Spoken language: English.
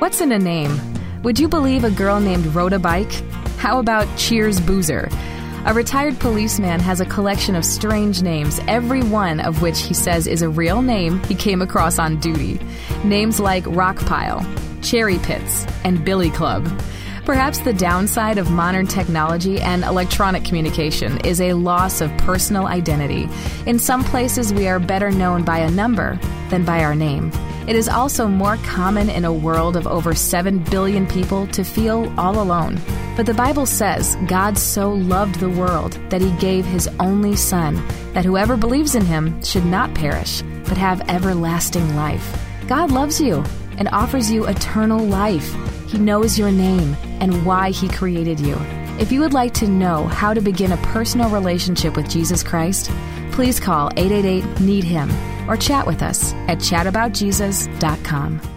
What's in a name? Would you believe a girl named Rhoda Bike? How about Cheers Boozer? A retired policeman has a collection of strange names, every one of which he says is a real name he came across on duty. Names like Rockpile, Cherry Pits, and Billy Club. Perhaps the downside of modern technology and electronic communication is a loss of personal identity. In some places, we are better known by a number than by our name. It is also more common in a world of over 7 billion people to feel all alone. But the Bible says God so loved the world that he gave his only Son, that whoever believes in him should not perish, but have everlasting life. God loves you and offers you eternal life. He knows your name and why he created you. If you would like to know how to begin a personal relationship with Jesus Christ, please call 888-NEED-HIM or chat with us at chataboutjesus.com.